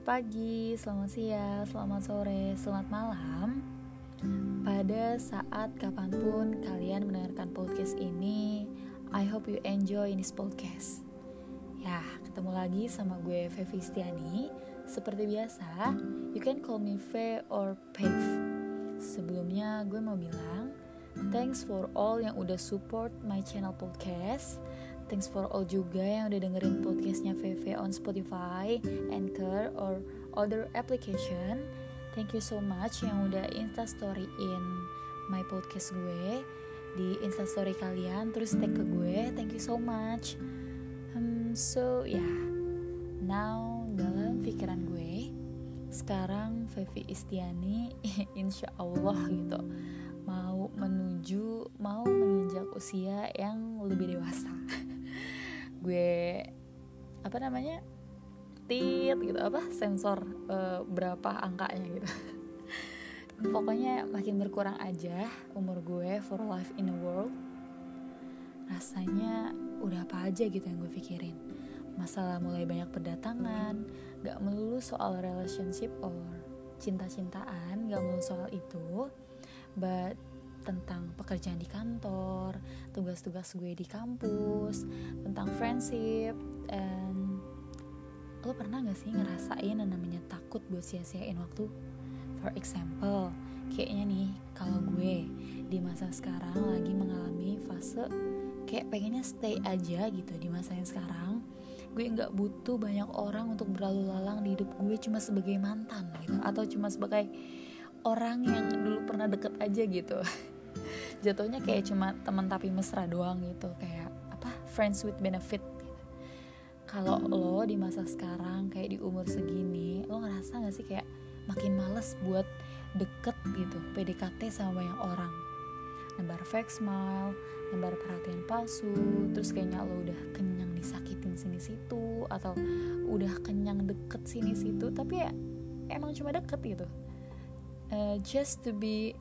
Selamat pagi, selamat siang, selamat sore, selamat malam. Pada saat kapanpun kalian mendengarkan podcast ini, I hope you enjoy this podcast. Ya, ketemu lagi sama gue Fevi Stiani. Seperti biasa, you can call me Fe or Pev. Sebelumnya gue mau bilang, thanks for all yang udah support my channel podcast. Thanks for all juga yang udah dengerin podcastnya VV on Spotify, Anchor, or other application. Thank you so much yang udah instastoryin my podcast gue di instastory kalian, terus tag ke gue. Thank you so much. So now dalam pikiran gue sekarang Fevi Istiani insya Allah gitu mau menginjak usia yang lebih dewasa. Gue sensor berapa angkanya gitu. Pokoknya makin berkurang aja umur gue for life in the world. Rasanya udah apa aja gitu yang gue pikirin. Masalah mulai banyak berdatangan, gak melulu soal relationship or cinta-cintaan, gak melulu soal itu, but tentang pekerjaan di kantor, tugas-tugas gue di kampus, tentang friendship. And lo pernah gak sih ngerasain yang namanya takut buat sia-siain waktu? For example, kayaknya nih kalau gue di masa sekarang lagi mengalami fase kayak pengennya stay aja gitu di masa yang sekarang. Gue gak butuh banyak orang untuk berlalu lalang di hidup gue cuma sebagai mantan gitu, atau cuma sebagai orang yang dulu pernah deket aja gitu. Jatuhnya kayak cuma teman tapi mesra doang gitu, kayak friends with benefit gitu. Kalau lo di masa sekarang kayak di umur segini, lo ngerasa gak sih kayak makin males buat deket gitu, PDKT sama banyak orang, nebar fake smile, nebar perhatian palsu, terus kayaknya lo udah kenyang disakitin sini situ, atau udah kenyang deket sini situ, tapi ya emang cuma deket gitu. Just to be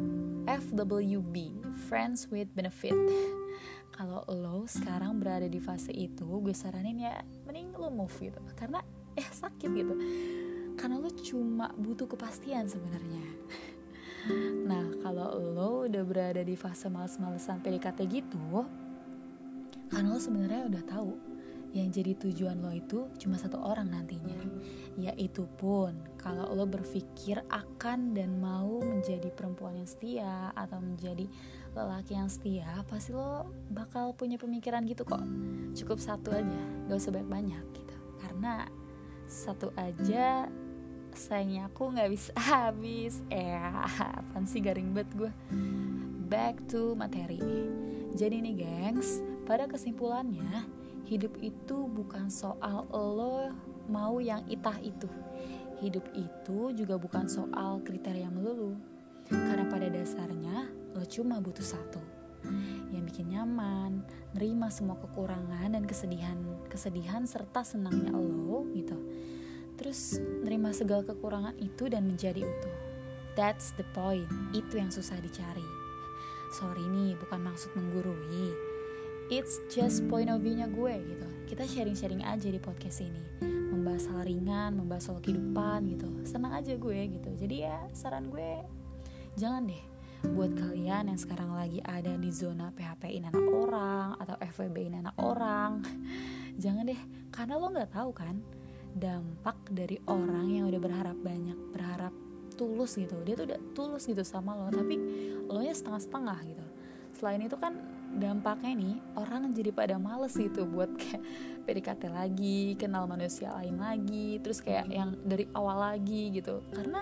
FWB, friends with benefit. Kalau lo sekarang berada di fase itu, gue saranin ya mending lo move gitu, karena sakit gitu, karena lo cuma butuh kepastian sebenarnya. Nah, kalau lo udah berada di fase males-malesan PDKT gitu, karena lo sebenarnya udah tahu yang jadi tujuan lo itu cuma satu orang nantinya. Yaitu pun kalau lo berpikir akan dan mau menjadi perempuan yang setia atau menjadi lelaki yang setia, pasti lo bakal punya pemikiran gitu kok. Cukup satu aja, gak usah banyak-banyak gitu. Karena satu aja sayangnya aku gak bisa habis. Apaan sih, garing banget gue. Back to materi nih. Jadi nih gengs, pada kesimpulannya hidup itu bukan soal lo mau yang itah itu. Hidup itu juga bukan soal kriteria melulu. Karena pada dasarnya lo cuma butuh satu, yang bikin nyaman, nerima semua kekurangan dan kesedihan serta senangnya lo gitu. Terus nerima segala kekurangan itu dan menjadi utuh. That's the point. Itu yang susah dicari. Sorry nih, bukan maksud menggurui. It's just point of view-nya gue gitu. Kita sharing-sharing aja di podcast ini, membahas hal ringan, membahas soal kehidupan gitu. Senang aja gue gitu. Jadi ya saran gue, jangan deh buat kalian yang sekarang lagi ada di zona PHP-in anak orang atau FWB-in anak orang, jangan deh, karena lo gak tahu kan dampak dari orang yang udah berharap tulus gitu. Dia tuh udah tulus gitu sama lo, tapi lo nya setengah-setengah gitu. Selain itu kan dampaknya nih, orang jadi pada males gitu buat kayak PDKT lagi, kenal manusia lain lagi, terus kayak yang dari awal lagi gitu.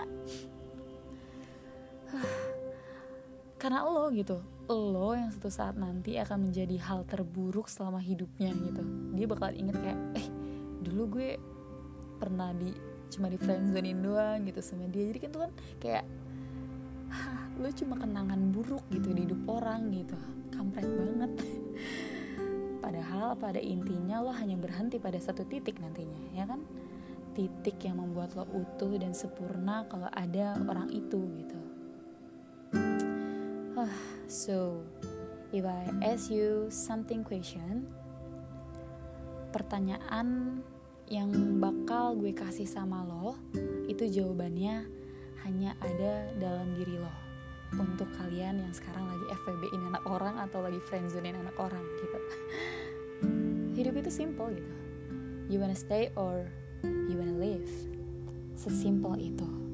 Karena lo gitu, lo yang suatu saat nanti akan menjadi hal terburuk selama hidupnya gitu. Dia bakal inget kayak dulu gue pernah cuma di friendzonein doang gitu sama dia. Jadi kan tuh kan kayak lo cuma kenangan buruk gitu di hidup orang gitu. Kampret banget. Padahal pada intinya lo hanya berhenti pada satu titik nantinya, ya kan? Titik yang membuat lo utuh dan sempurna kalau ada orang itu gitu. So, if I ask you something question, pertanyaan yang bakal gue kasih sama lo itu jawabannya hanya ada dalam diri lo. Untuk kalian yang sekarang lagi FWB-in anak orang atau lagi friendzone-in anak orang gitu. Hidup itu simple gitu. You wanna stay or you wanna live. Sesimpel itu.